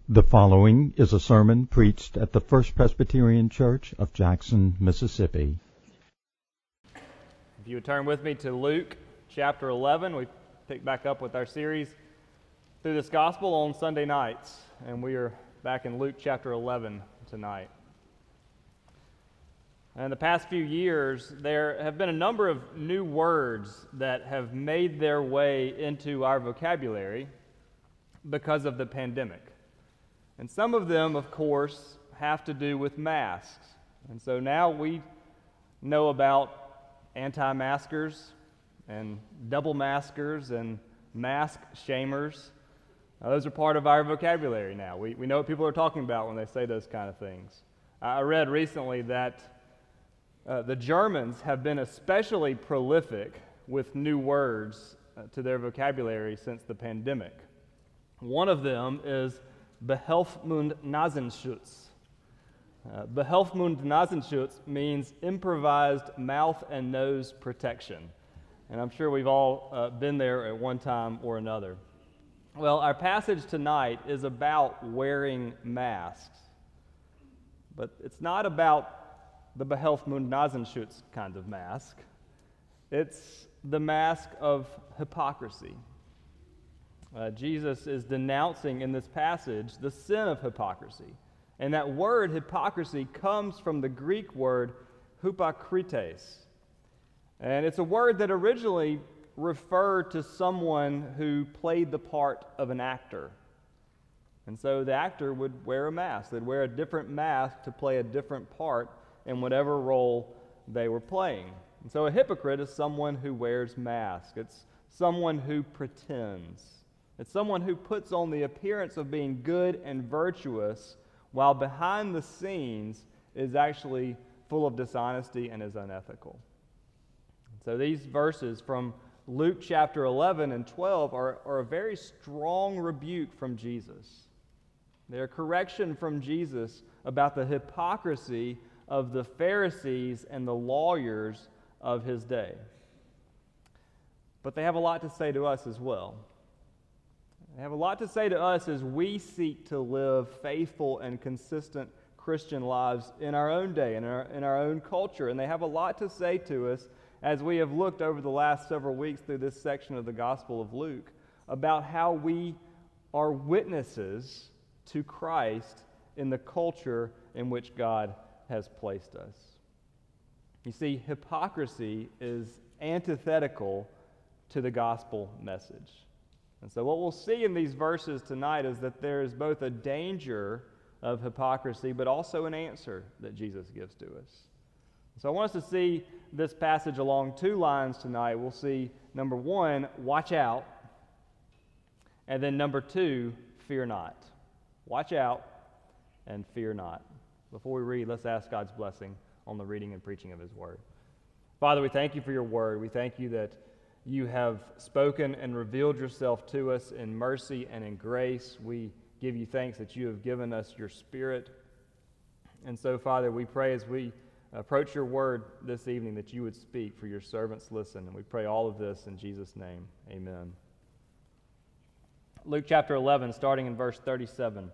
The following is a sermon preached at the First Presbyterian Church of Jackson, Mississippi. If you would turn with me to Luke chapter 11, we pick back up with our series through this gospel on Sunday nights, and we are back in Luke chapter 11 tonight. In the past few years, there have been a number of new words that have made their way into our vocabulary because of the pandemic. And some of them, of course, have to do with masks. And so now we know about anti-maskers and double maskers and mask shamers. Those are part of our vocabulary now. We know what people are talking about when they say those kind of things. I read recently that the Germans have been especially prolific with new words to their vocabulary since the pandemic. One of them is Behelfsmund-Nasenschutz. Behelfsmund-Nasenschutz means improvised mouth and nose protection. And I'm sure we've all been there at one time or another. Well, our passage tonight is about wearing masks. But it's not about the Behelfsmund-Nasenschutz kind of mask. It's the mask of hypocrisy. Jesus is denouncing in this passage the sin of hypocrisy. And that word hypocrisy comes from the Greek word hypokrites. And it's a word that originally referred to someone who played the part of an actor. And so the actor would wear a mask. They'd wear a different mask to play a different part in whatever role they were playing. And so a hypocrite is someone who wears masks. It's someone who pretends. It's someone who puts on the appearance of being good and virtuous while behind the scenes is actually full of dishonesty and is unethical. So these verses from Luke chapter 11 and 12 are a very strong rebuke from Jesus. They're a correction from Jesus about the hypocrisy of the Pharisees and the lawyers of his day. But they have a lot to say to us as well. They have a lot to say to us as we seek to live faithful and consistent Christian lives in our own day and in our own culture. And they have a lot to say to us as we have looked over the last several weeks through this section of the Gospel of Luke about how we are witnesses to Christ in the culture in which God has placed us. You see, hypocrisy is antithetical to the gospel message. And so what we'll see in these verses tonight is that there is both a danger of hypocrisy, but also an answer that Jesus gives to us. So I want us to see this passage along two lines tonight. We'll see, number one, watch out, and then number two, fear not. Watch out and fear not. Before we read, let's ask God's blessing on the reading and preaching of His Word. Father, we thank You for Your Word. We thank You that You have spoken and revealed Yourself to us in mercy and in grace. We give You thanks that You have given us Your Spirit. And so, Father, we pray as we approach Your Word this evening that You would speak, for Your servants listen. And we pray all of this in Jesus' name. Amen. Luke chapter 11, starting in verse 37.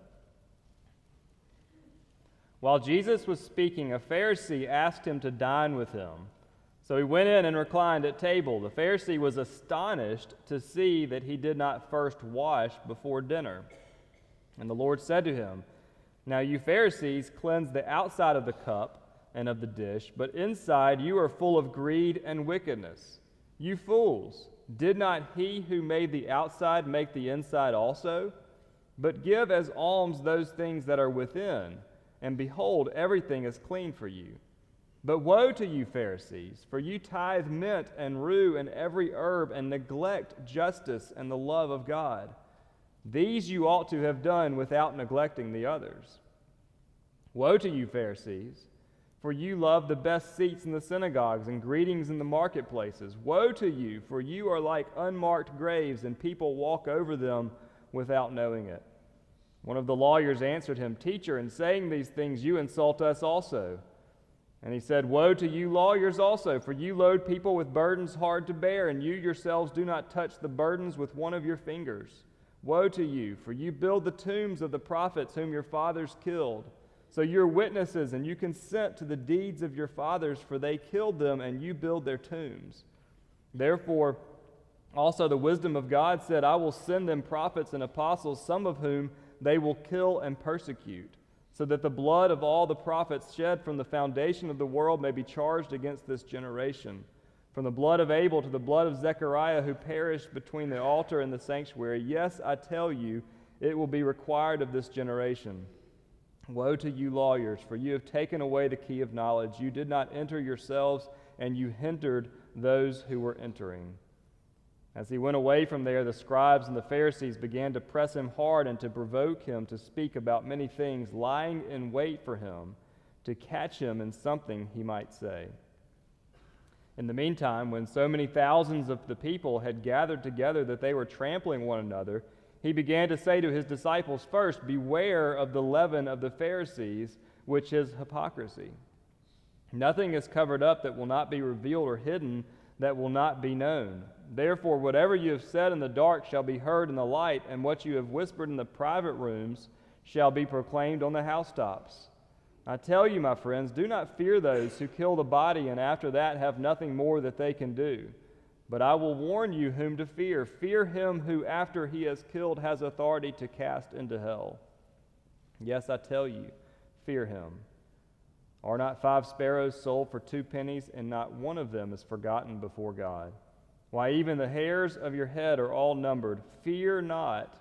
While Jesus was speaking, a Pharisee asked Him to dine with him. So he went in and reclined at table. The Pharisee was astonished to see that he did not first wash before dinner. And the Lord said to him, "Now you Pharisees cleanse the outside of the cup and of the dish, but inside you are full of greed and wickedness. You fools, did not He who made the outside make the inside also? But give as alms those things that are within, and behold, everything is clean for you. But woe to you, Pharisees, for you tithe mint and rue and every herb, and neglect justice and the love of God. These you ought to have done without neglecting the others. Woe to you, Pharisees, for you love the best seats in the synagogues and greetings in the marketplaces. Woe to you, for you are like unmarked graves, and people walk over them without knowing it." One of the lawyers answered him, "Teacher, in saying these things you insult us also." And he said, "Woe to you lawyers also, for you load people with burdens hard to bear, and you yourselves do not touch the burdens with one of your fingers. Woe to you, for you build the tombs of the prophets whom your fathers killed. So you're witnesses, and you consent to the deeds of your fathers, for they killed them, and you build their tombs. Therefore, also the wisdom of God said, I will send them prophets and apostles, some of whom they will kill and persecute, so that the blood of all the prophets shed from the foundation of the world may be charged against this generation. From the blood of Abel to the blood of Zechariah, who perished between the altar and the sanctuary. Yes, I tell you, it will be required of this generation. Woe to you, lawyers, for you have taken away the key of knowledge. You did not enter yourselves, and you hindered those who were entering. As he went away from there, the scribes and the Pharisees began to press him hard and to provoke him to speak about many things, lying in wait for him to catch him in something he might say. In the meantime, when so many thousands of the people had gathered together that they were trampling one another, he began to say to his disciples, First, beware of the leaven of the Pharisees, which is hypocrisy. Nothing is covered up that will not be revealed, or hidden that will not be known. Therefore, whatever you have said in the dark shall be heard in the light, and what you have whispered in the private rooms shall be proclaimed on the housetops. I tell you, my friends, do not fear those who kill the body and after that have nothing more that they can do. But I will warn you whom to fear. Fear him who after he has killed has authority to cast into hell. Yes, I tell you, fear him. Are not 5 sparrows sold for 2 pennies, and not one of them is forgotten before God? Why, even the hairs of your head are all numbered. Fear not,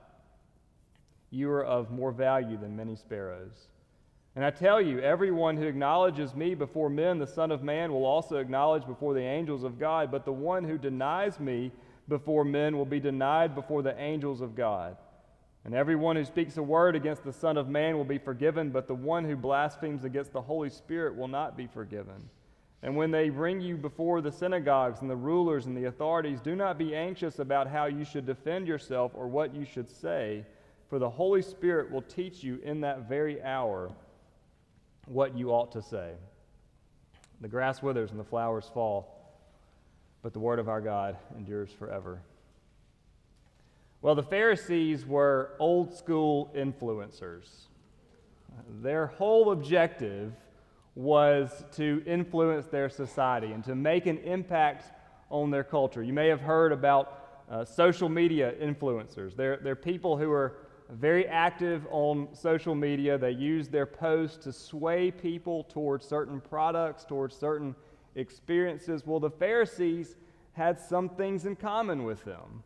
you are of more value than many sparrows. And I tell you, everyone who acknowledges me before men, the Son of Man will also acknowledge before the angels of God. But the one who denies me before men will be denied before the angels of God. And everyone who speaks a word against the Son of Man will be forgiven, but the one who blasphemes against the Holy Spirit will not be forgiven. And when they bring you before the synagogues and the rulers and the authorities, do not be anxious about how you should defend yourself or what you should say, for the Holy Spirit will teach you in that very hour what you ought to say. The grass withers and the flowers fall, but the word of our God endures forever. Well, the Pharisees were old school influencers. Their whole objective was to influence their society and to make an impact on their culture. You may have heard about social media influencers. They're people who are very active on social media. They use their posts to sway people towards certain products, towards certain experiences. Well, the Pharisees had some things in common with them.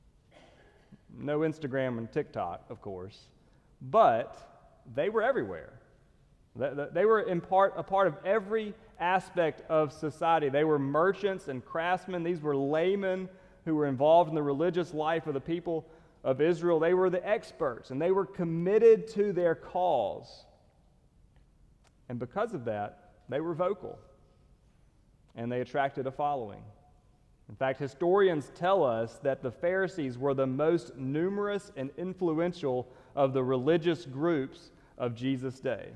No Instagram and TikTok, of course, but they were everywhere. They were a part of every aspect of society. They were merchants and craftsmen. These were laymen who were involved in the religious life of the people of Israel. They were the experts, and they were committed to their cause. And because of that, they were vocal, and they attracted a following. In fact, historians tell us that the Pharisees were the most numerous and influential of the religious groups of Jesus' day.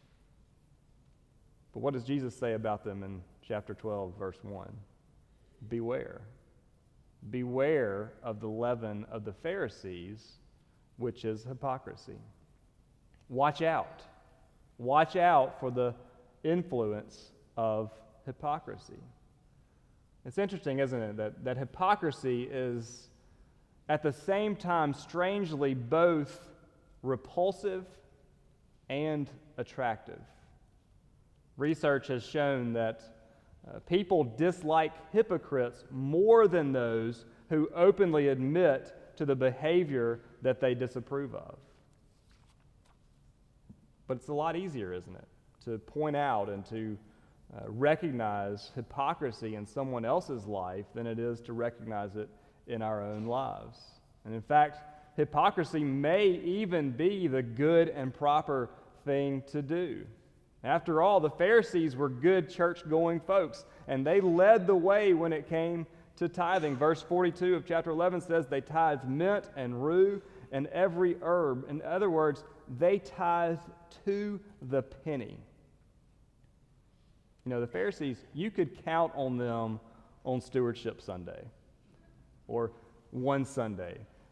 But what does Jesus say about them in chapter 12, verse 1? Beware. Beware of the leaven of the Pharisees, which is hypocrisy. Watch out. Watch out for the influence of hypocrisy. It's interesting, isn't it, that hypocrisy is at the same time strangely both repulsive and attractive. Research has shown that people dislike hypocrites more than those who openly admit to the behavior that they disapprove of. But it's a lot easier, isn't it, to point out and to recognize hypocrisy in someone else's life than it is to recognize it in our own lives. And in fact, hypocrisy may even be the good and proper thing to do. After all, the Pharisees were good church-going folks, and they led the way when it came to tithing. Verse 42 of chapter 11 says they tithed mint and rue and every herb. In other words, they tithed to the penny. You know, the Pharisees, you could count on them on Stewardship Sunday or one Sunday.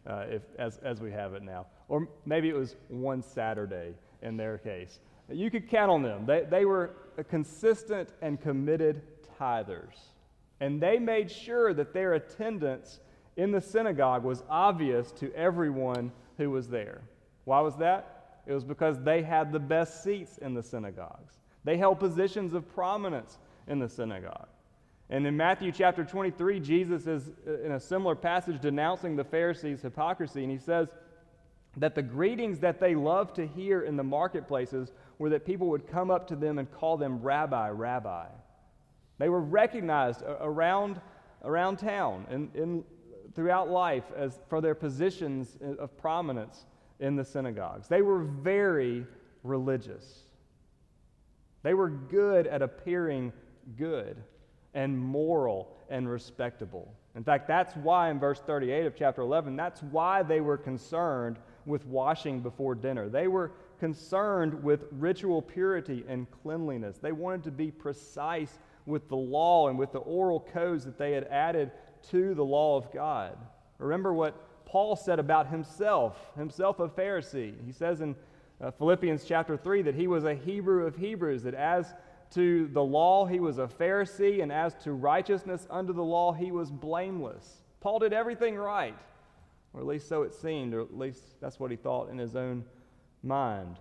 as we have it now. Or maybe it was one Saturday in their case. You could count on them. They were consistent and committed tithers. And they made sure that their attendance in the synagogue was obvious to everyone who was there. Why was that? It was because they had the best seats in the synagogues. They held positions of prominence in the synagogue. And in Matthew chapter 23, Jesus is, in a similar passage, denouncing the Pharisees' hypocrisy, and he says that the greetings that they loved to hear in the marketplaces were that people would come up to them and call them Rabbi, Rabbi. They were recognized around town and throughout life as for their positions of prominence in the synagogues. They were very religious. They were good at appearing good and moral and respectable. In fact, that's why in verse 38 of chapter 11, that's why they were concerned with washing before dinner. They were concerned with ritual purity and cleanliness. They wanted to be precise with the law and with the oral codes that they had added to the law of God. Remember what Paul said about himself a Pharisee. He says in Philippians chapter 3 that he was a Hebrew of Hebrews, that as to the law he was a Pharisee, and as to righteousness under the law he was blameless. Paul did everything right, or at least so it seemed, or at least that's what he thought in his own mind.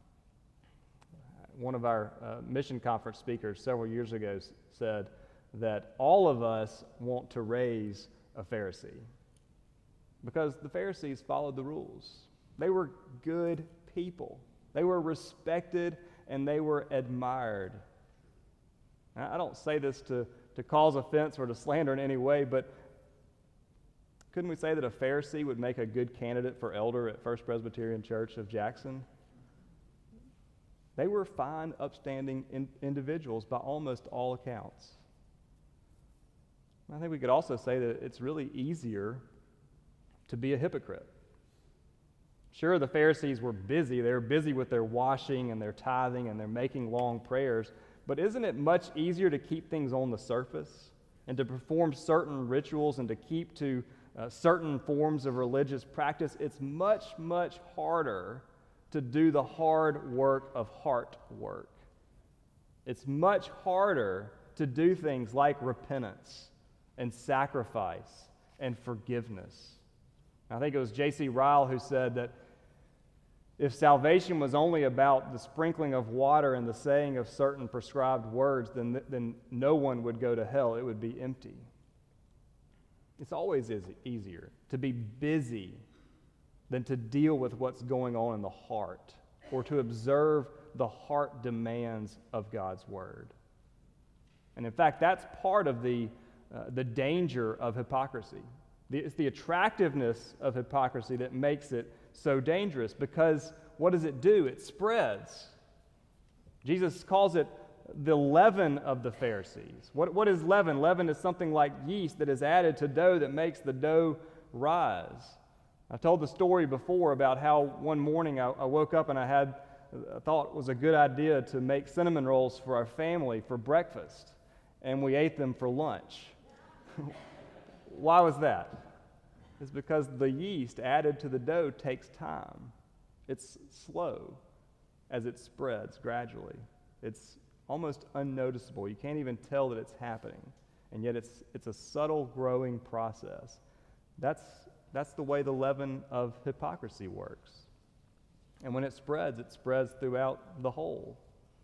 One of our mission conference speakers several years ago said that all of us want to raise a Pharisee because the Pharisees followed the rules. They were good people. They were respected and they were admired. Now, I don't say this to cause offense or to slander in any way, but couldn't we say that a Pharisee would make a good candidate for elder at First Presbyterian Church of Jackson? They were fine, upstanding individuals by almost all accounts. I think we could also say that it's really easier to be a hypocrite. Sure, the Pharisees were busy. They were busy with their washing and their tithing and their making long prayers. But isn't it much easier to keep things on the surface and to perform certain rituals and to keep to certain forms of religious practice? It's much, much harder to do the hard work of heart work. It's much harder to do things like repentance and sacrifice and forgiveness. I think it was J.C. Ryle who said that if salvation was only about the sprinkling of water and the saying of certain prescribed words, then no one would go to hell. It would be empty. It's always easier to be busy than to deal with what's going on in the heart or to observe the heart demands of God's Word. And in fact, that's part of the danger of hypocrisy. It's the attractiveness of hypocrisy that makes it so dangerous, because what does it do? It spreads. Jesus calls it the leaven of the Pharisees. What is leaven? Leaven is something like yeast that is added to dough that makes the dough rise. I told the story before about how one morning I woke up and I thought it was a good idea to make cinnamon rolls for our family for breakfast, and we ate them for lunch. Why was that? It's because the yeast added to the dough takes time. It's slow as it spreads gradually. It's almost unnoticeable. You can't even tell that it's happening, and yet it's a subtle growing process. That's the way the leaven of hypocrisy works. And when it spreads throughout the whole.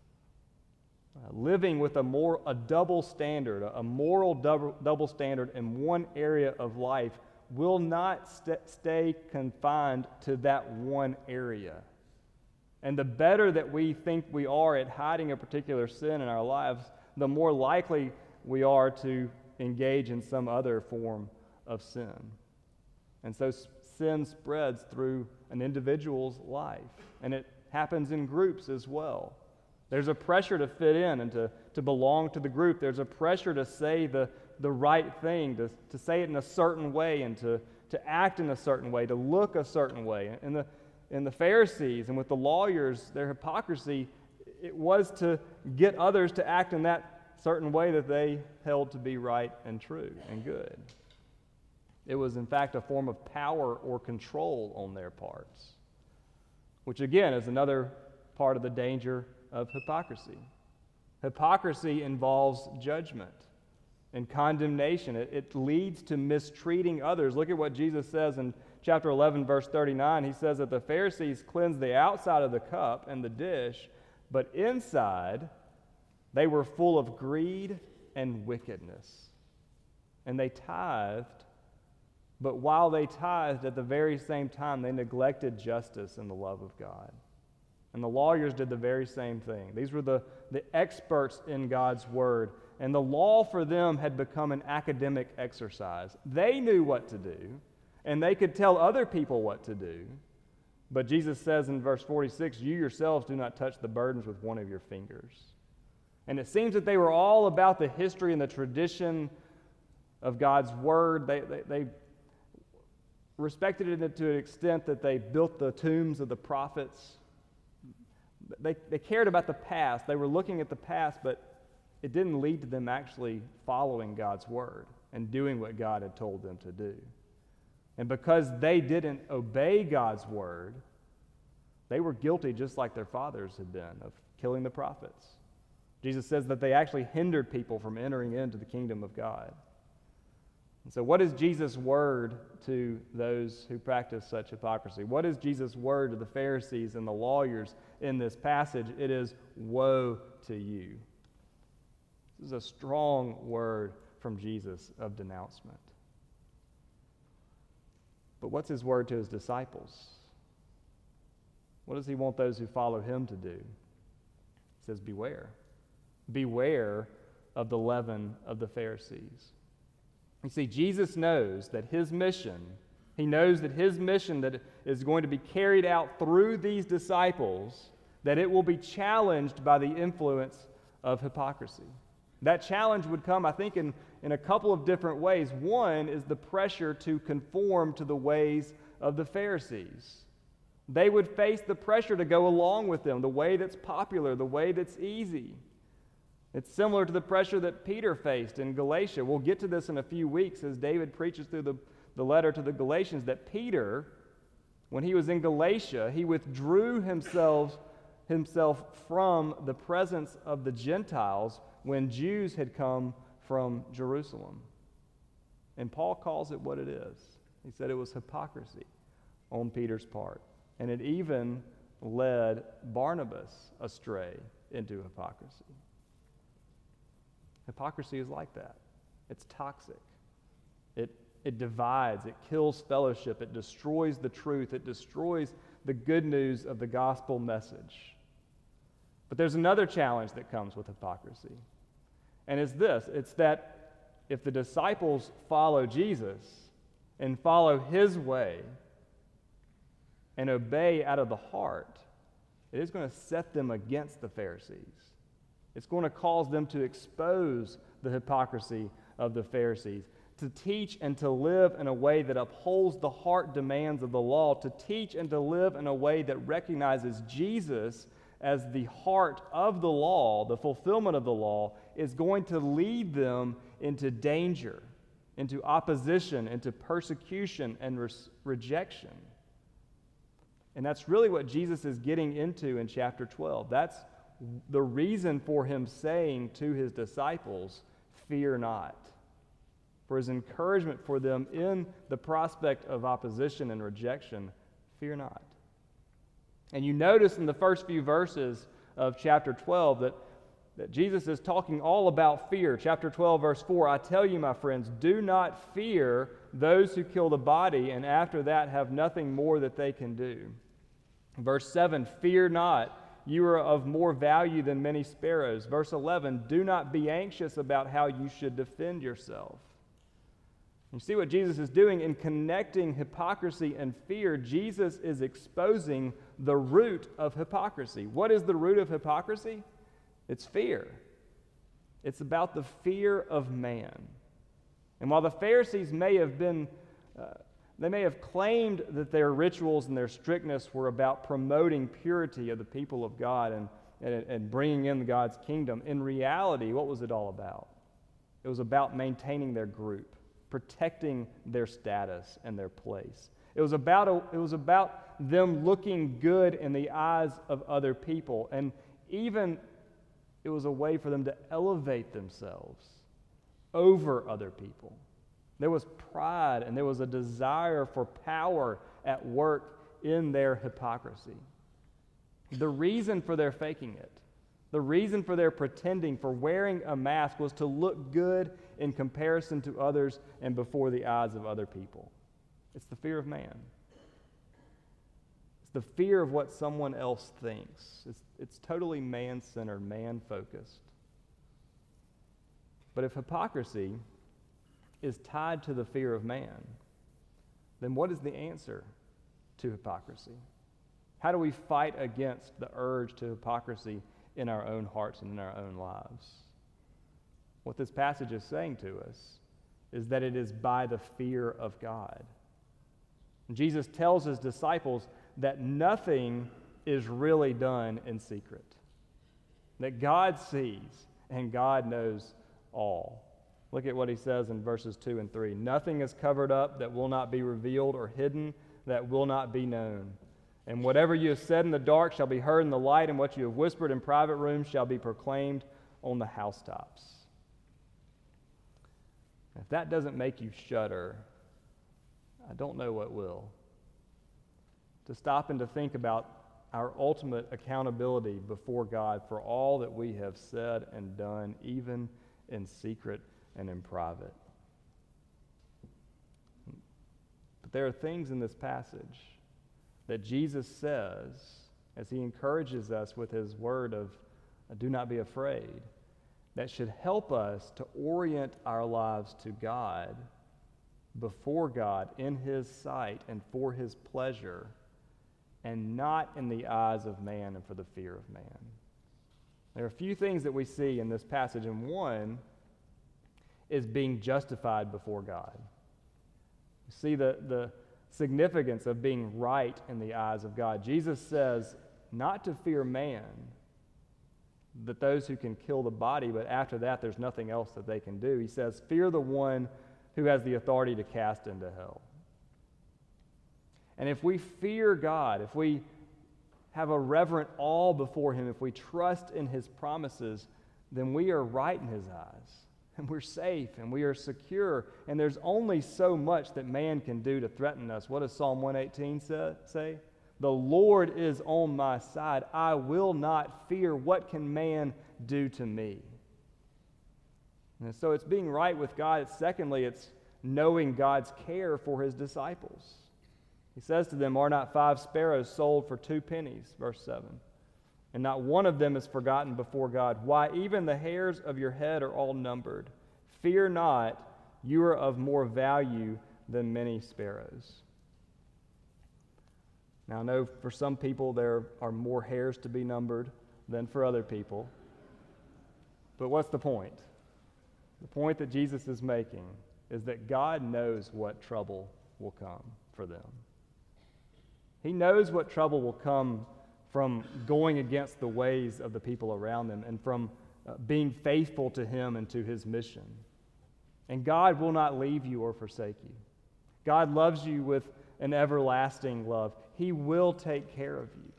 Living with a double standard, a moral double standard in one area of life will not stay confined to that one area. And the better that we think we are at hiding a particular sin in our lives, the more likely we are to engage in some other form of sin. And so sin spreads through an individual's life, and it happens in groups as well. There's a pressure to fit in and to belong to the group. There's a pressure to say the right thing, to say it in a certain way, and to act in a certain way, to look a certain way. In the Pharisees and with the lawyers, their hypocrisy, it was to get others to act in that certain way that they held to be right and true and good. It was, in fact, a form of power or control on their parts, which, again, is another part of the danger of hypocrisy. Hypocrisy involves judgment and condemnation. It leads to mistreating others. Look at what Jesus says in chapter 11, verse 39. He says that the Pharisees cleansed the outside of the cup and the dish, but inside they were full of greed and wickedness. And they tithed, but while they tithed, at the very same time, they neglected justice and the love of God. And the lawyers did the very same thing. These were the experts in God's Word. And the law for them had become an academic exercise. They knew what to do, and they could tell other people what to do. But Jesus says in verse 46, you yourselves do not touch the burdens with one of your fingers. And it seems that they were all about the history and the tradition of God's Word. They respected it to an extent that they built the tombs of the prophets. They cared about the past. They were looking at the past, but it didn't lead to them actually following God's Word and doing what God had told them to do. And because they didn't obey God's Word, they were guilty just like their fathers had been of killing the prophets. Jesus says that they actually hindered people from entering into the kingdom of God. And so what is Jesus' word to those who practice such hypocrisy? What is Jesus' word to the Pharisees and the lawyers in this passage? It is, woe to you. This is a strong word from Jesus of denouncement. But what's his word to his disciples? What does he want those who follow him to do? He says, beware. Beware of the leaven of the Pharisees. You see, Jesus knows that his mission, he knows that his mission that is going to be carried out through these disciples, that it will be challenged by the influence of hypocrisy. That challenge would come, I think, in a couple of different ways. One is the pressure to conform to the ways of the Pharisees. They would face the pressure to go along with them, the way that's popular, the way that's easy. It's similar to the pressure that Peter faced in Galatia. We'll get to this in a few weeks as David preaches through the letter to the Galatians, that Peter, when he was in Galatia, he withdrew himself from the presence of the Gentiles when Jews had come from Jerusalem. And Paul calls it what it is. He said it was hypocrisy on Peter's part. And it even led Barnabas astray into hypocrisy. Hypocrisy is like that. It's toxic. It divides. It kills fellowship. It destroys the truth. It destroys the good news of the gospel message. But there's another challenge that comes with hypocrisy. And it's this. It's that if the disciples follow Jesus and follow his way and obey out of the heart, it is going to set them against the Pharisees. It's going to cause them to expose the hypocrisy of the Pharisees, to teach and to live in a way that upholds the heart demands of the law, to teach and to live in a way that recognizes Jesus as the heart of the law, the fulfillment of the law, is going to lead them into danger, into opposition, into persecution and rejection. And that's really what Jesus is getting into in chapter 12. That's the reason for him saying to his disciples, fear not. For his encouragement for them in the prospect of opposition and rejection, fear not. And you notice in the first few verses of chapter 12 that Jesus is talking all about fear. Chapter 12, verse 4, I tell you, my friends, do not fear those who kill the body, and after that have nothing more that they can do. Verse 7, fear not. You are of more value than many sparrows. Verse 11, do not be anxious about how you should defend yourself. You see what Jesus is doing in connecting hypocrisy and fear. Jesus is exposing the root of hypocrisy. What is the root of hypocrisy? It's fear. It's about the fear of man. And while the Pharisees may have been they may have claimed that their rituals and their strictness were about promoting purity of the people of God and bringing in God's kingdom. In reality, what was it all about? It was about maintaining their group, protecting their status and their place. It was about them looking good in the eyes of other people, and even it was a way for them to elevate themselves over other people. There was pride and there was a desire for power at work in their hypocrisy. The reason for their faking it, the reason for their pretending, for wearing a mask, was to look good in comparison to others and before the eyes of other people. It's the fear of man. It's the fear of what someone else thinks. It's totally man-centered, man-focused. But if hypocrisy is tied to the fear of man, then what is the answer to hypocrisy? How do we fight against the urge to hypocrisy in our own hearts and in our own lives? What this passage is saying to us is that it is by the fear of God. Jesus tells his disciples that nothing is really done in secret, that God sees and God knows all. Look at what he says in verses 2 and 3. Nothing is covered up that will not be revealed, or hidden that will not be known. And whatever you have said in the dark shall be heard in the light, and what you have whispered in private rooms shall be proclaimed on the housetops. If that doesn't make you shudder, I don't know what will. To stop and to think about our ultimate accountability before God for all that we have said and done, even in secret and in private. But there are things in this passage that Jesus says, as he encourages us with his word of do not be afraid, that should help us to orient our lives to God, before God, in his sight and for his pleasure, and not in the eyes of man and for the fear of man. There are a few things that we see in this passage, and one is being justified before God. You see the significance of being right in the eyes of God. Jesus says not to fear man, that those who can kill the body, but after that there's nothing else that they can do. He says, fear the one who has the authority to cast into hell. And if we fear God, if we have a reverent awe before him, if we trust in his promises, then we are right in his eyes. And we're safe and we are secure. And there's only so much that man can do to threaten us. What does Psalm 118 say? The Lord is on my side. I will not fear. What can man do to me? And so it's being right with God. Secondly, it's knowing God's care for his disciples. He says to them, are not 5 sparrows sold for 2 pennies? Verse 7. And not one of them is forgotten before God. Why, even the hairs of your head are all numbered. Fear not, you are of more value than many sparrows. Now, I know for some people there are more hairs to be numbered than for other people. But what's the point? The point that Jesus is making is that God knows what trouble will come for them. He knows what trouble will come from going against the ways of the people around them and from being faithful to him and to his mission. And God will not leave you or forsake you. God loves you with an everlasting love. He will take care of you.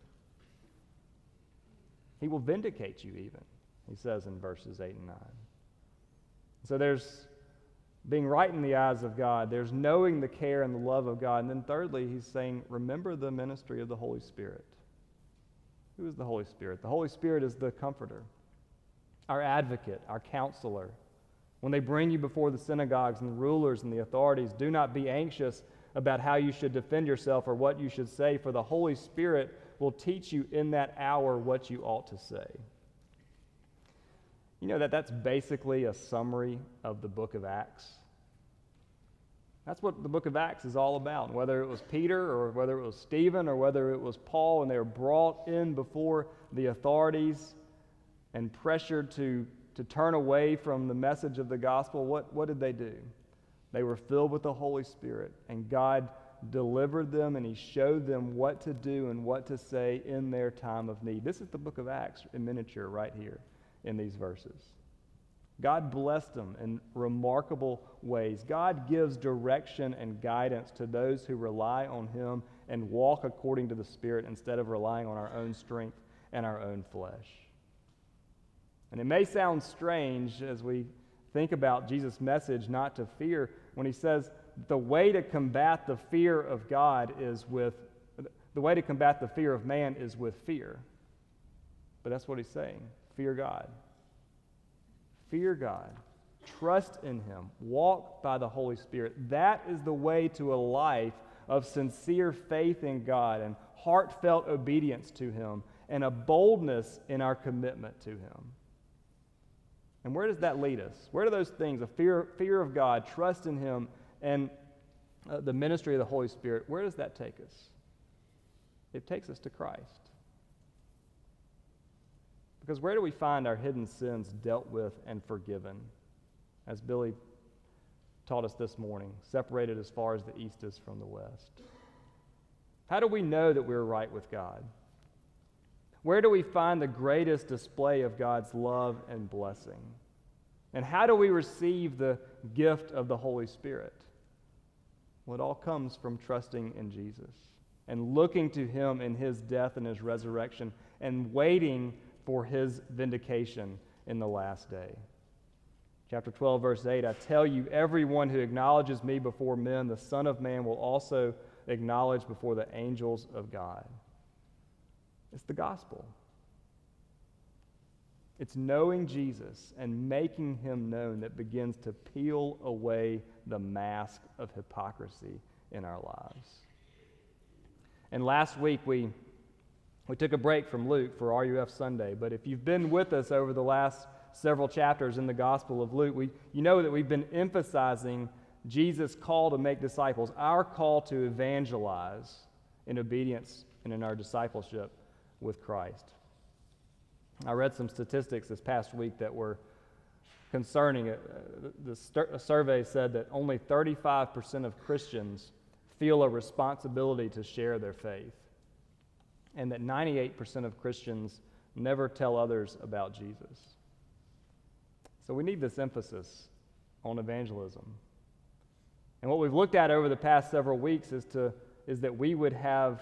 He will vindicate you even, he says in verses 8 and 9. So there's being right in the eyes of God. There's knowing the care and the love of God. And then thirdly, he's saying, remember the ministry of the Holy Spirit. Who is the Holy Spirit? The Holy Spirit is the comforter, our advocate, our counselor. When they bring you before the synagogues and the rulers and the authorities, do not be anxious about how you should defend yourself or what you should say, for the Holy Spirit will teach you in that hour what you ought to say. You know that's basically a summary of the book of Acts. That's what the book of Acts is all about. Whether it was Peter or whether it was Stephen or whether it was Paul, and they were brought in before the authorities and pressured to turn away from the message of the gospel, what did they do? They were filled with the Holy Spirit, and God delivered them, and he showed them what to do and what to say in their time of need. This is the book of Acts in miniature right here in these verses. God blessed them in remarkable ways. God gives direction and guidance to those who rely on Him and walk according to the Spirit instead of relying on our own strength and our own flesh. And it may sound strange as we think about Jesus' message not to fear when He says the way to combat the fear of God is with, the way to combat the fear of man is with fear. But that's what He's saying. Fear God. Fear God. Trust in Him. Walk by the Holy Spirit. That is the way to a life of sincere faith in God and heartfelt obedience to Him and a boldness in our commitment to Him. And where does that lead us? Where do those things, a fear of God, trust in Him, and the ministry of the Holy Spirit, where does that take us? It takes us to Christ. Because where do we find our hidden sins dealt with and forgiven? As Billy taught us this morning, separated as far as the east is from the west. How do we know that we're right with God? Where do we find the greatest display of God's love and blessing? And how do we receive the gift of the Holy Spirit? Well, it all comes from trusting in Jesus and looking to Him in His death and His resurrection and waiting for His vindication in the last day. Chapter 12, verse 8, I tell you, everyone who acknowledges me before men, the Son of Man will also acknowledge before the angels of God. It's the gospel. It's knowing Jesus and making Him known that begins to peel away the mask of hypocrisy in our lives. And last week we took a break from Luke for RUF Sunday, but if you've been with us over the last several chapters in the Gospel of Luke, you know that we've been emphasizing Jesus' call to make disciples, our call to evangelize in obedience and in our discipleship with Christ. I read some statistics this past week that were concerning. A survey said that only 35% of Christians feel a responsibility to share their faith, and that 98% of Christians never tell others about Jesus. So we need this emphasis on evangelism. And what we've looked at over the past several weeks is that we would have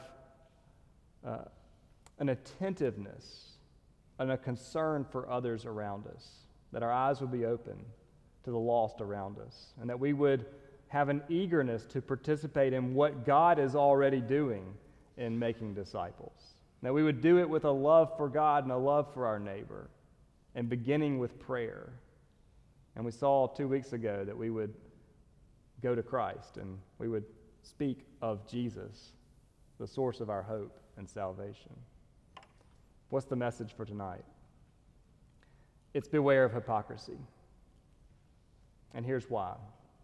an attentiveness and a concern for others around us, that our eyes would be open to the lost around us, and that we would have an eagerness to participate in what God is already doing in making disciples. That we would do it with a love for God and a love for our neighbor, and beginning with prayer. And we saw 2 weeks ago that we would go to Christ and we would speak of Jesus, the source of our hope and salvation. What's the message for tonight? It's beware of hypocrisy. And here's why.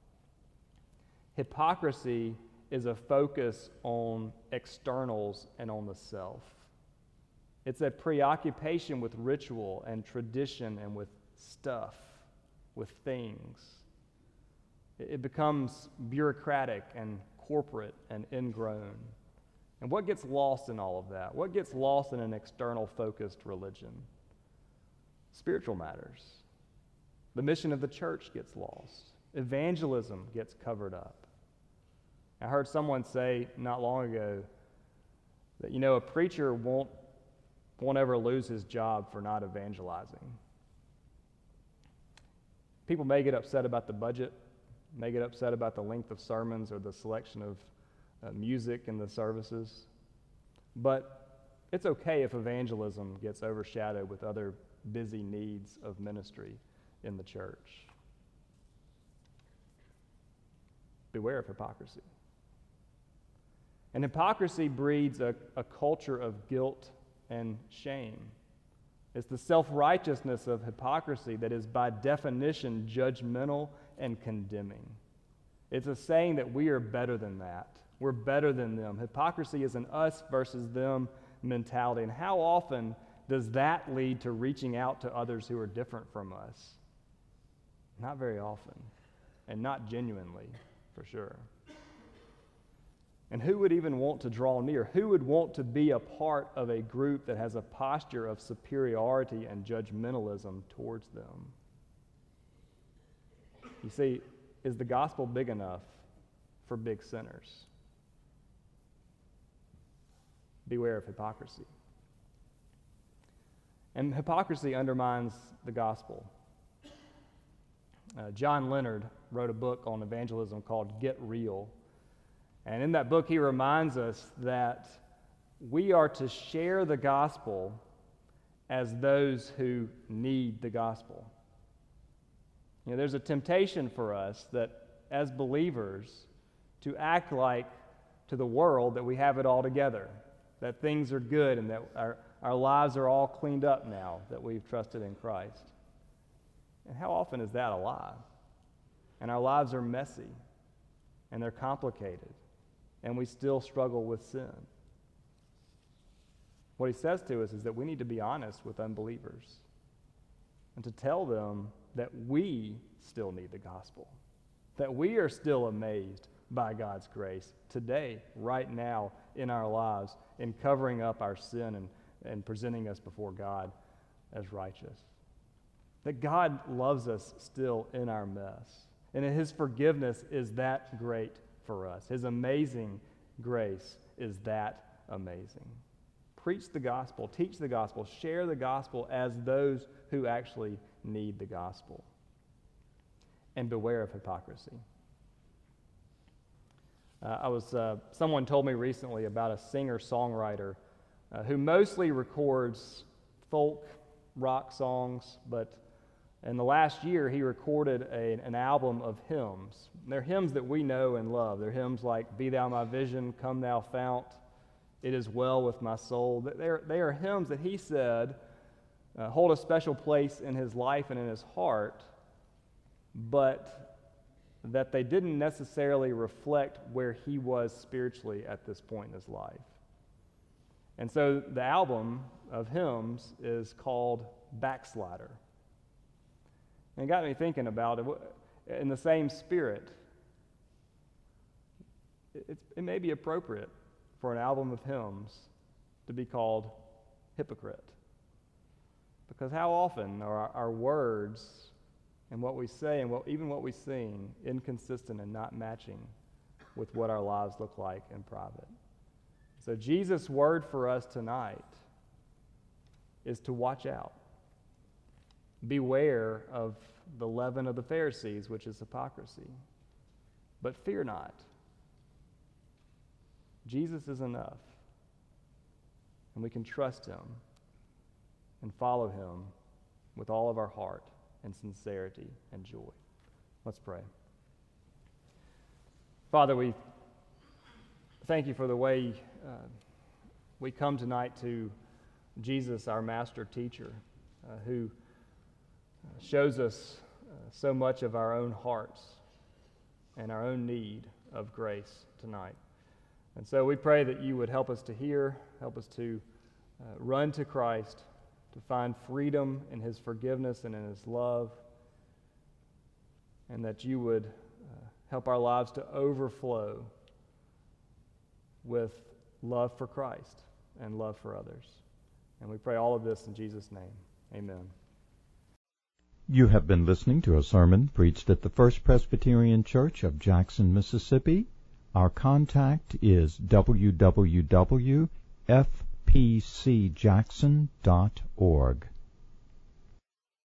Hypocrisy is a focus on externals and on the self. It's a preoccupation with ritual and tradition and with stuff, with things. It becomes bureaucratic and corporate and ingrown. And what gets lost in all of that? What gets lost in an external-focused religion? Spiritual matters. The mission of the church gets lost. Evangelism gets covered up. I heard someone say not long ago that, a preacher won't ever lose his job for not evangelizing. People may get upset about the budget, may get upset about the length of sermons or the selection of music in the services, but it's okay if evangelism gets overshadowed with other busy needs of ministry in the church. Beware of hypocrisy. And hypocrisy breeds a culture of guilt and shame. It's the self-righteousness of hypocrisy that is by definition judgmental and condemning. It's a saying that we are better than that. We're better than them. Hypocrisy is an us versus them mentality. And how often does that lead to reaching out to others who are different from us? Not very often, and not genuinely, for sure. And who would even want to draw near? Who would want to be a part of a group that has a posture of superiority and judgmentalism towards them? You see, is the gospel big enough for big sinners? Beware of hypocrisy. And hypocrisy undermines the gospel. John Leonard wrote a book on evangelism called Get Real. And in that book, he reminds us that we are to share the gospel as those who need the gospel. You know, there's a temptation for us that as believers to act like to the world that we have it all together, that things are good and that our lives are all cleaned up now that we've trusted in Christ. And how often is that a lie? And our lives are messy and they're complicated and we still struggle with sin. What he says to us is that we need to be honest with unbelievers and to tell them that we still need the gospel, that we are still amazed by God's grace today, right now in our lives, in covering up our sin and presenting us before God as righteous. That God loves us still in our mess, and that His forgiveness is that great for us. His amazing grace is that amazing. Preach the gospel, teach the gospel, share the gospel as those who actually need the gospel. And beware of hypocrisy. Someone told me recently about a singer-songwriter who mostly records folk rock songs, but in the last year he recorded an album of hymns. They're hymns that we know and love. They're hymns like Be Thou My Vision, Come Thou Fount, It Is Well With My Soul. They are hymns that he said hold a special place in his life and in his heart, but that they didn't necessarily reflect where he was spiritually at this point in his life. And so the album of hymns is called Backslider. And it got me thinking about it in the same spirit. It may be appropriate for an album of hymns to be called Hypocrite. Because how often are our words and what we say and even what we sing inconsistent and not matching with what our lives look like in private? So Jesus' word for us tonight is to watch out. Beware of the leaven of the Pharisees, which is hypocrisy. But fear not. Jesus is enough. And we can trust Him and follow Him with all of our heart and sincerity and joy. Let's pray. Father, we thank You for the way we come tonight to Jesus, our master teacher, who shows us so much of our own hearts and our own need of grace tonight. And so we pray that You would help us to hear, help us to run to Christ, to find freedom in His forgiveness and in His love, and that You would help our lives to overflow with love for Christ and love for others. And we pray all of this in Jesus' name. Amen. You have been listening to a sermon preached at the First Presbyterian Church of Jackson, Mississippi. Our contact is www.fpcjackson.org.